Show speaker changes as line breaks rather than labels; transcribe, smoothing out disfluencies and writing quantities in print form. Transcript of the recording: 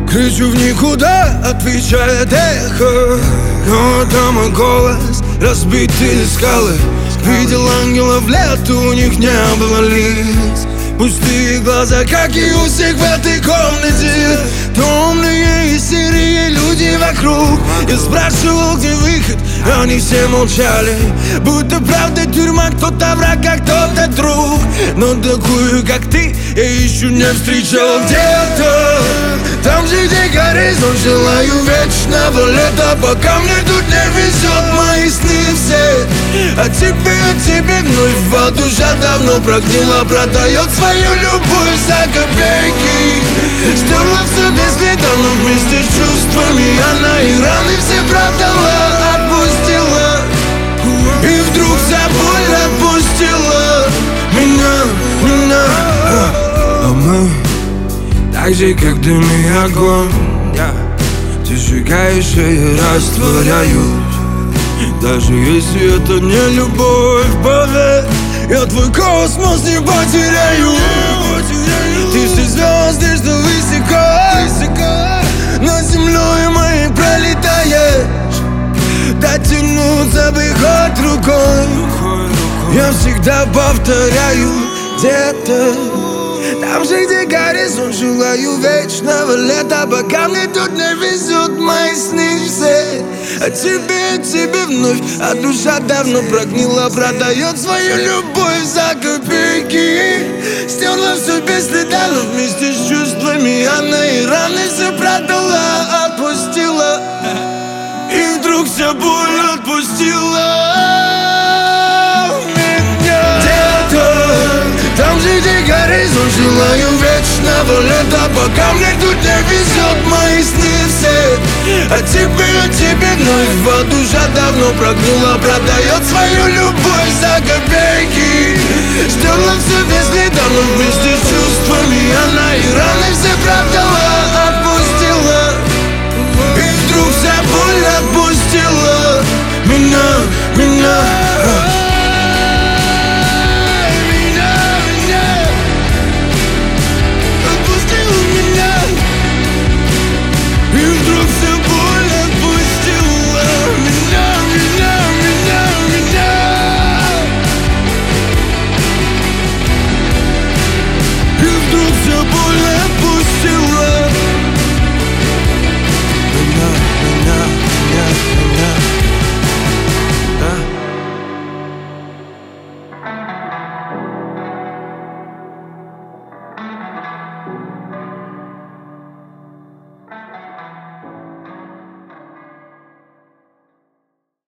Кричу в никуда, отвечает эхо. Но там мой голос, разбитые скалы. Видел ангелов, лет у них не было лиц. Пустые глаза, как и у всех в этой комнате. Томные и серые люди вокруг. Я спрашивал, где выход, они все молчали. Будто правда тюрьма, кто-то враг, а кто-то друг. Но такую, как ты, я ищу не встречал где-то. Там же, где горизонт, желаю вечного лета. Пока мне тут не везет, мои сны все. А тебе вновь душа давно прогнила. Продает свою любовь за копейки. Стерла все без следа, но вместе с чувствами она и раны все продала, отпустила. И вдруг вся боль отпустила меня. А мы так же, как дым и огонь. Ты сжигаешь, и я растворяюсь. Даже если это не любовь, поверь, я твой космос не потеряю. Ты все звезды, что высоко над землей моей пролетаешь. Дотянуться бы хоть рукой. Я всегда повторяю где-то. Там же, где горизонт, желаю вечного лета. Пока мне тут не везет, мои сны все. А тебе вновь, а душа давно прогнила. Продает свою любовь за копейки. Стерла все без следа, но вместе с чувствами она и раны все продала, отпустила. И вдруг вся боль отпустила меня. Где-то там же, где горизонт, желаю вечного лета. Пока мне тут не везет, мои сны все. А тебе вновь душа давно прогнила. Продает свою любовь за копейки. Стерла все без следа, но вместе с чувствами она и раны все продала.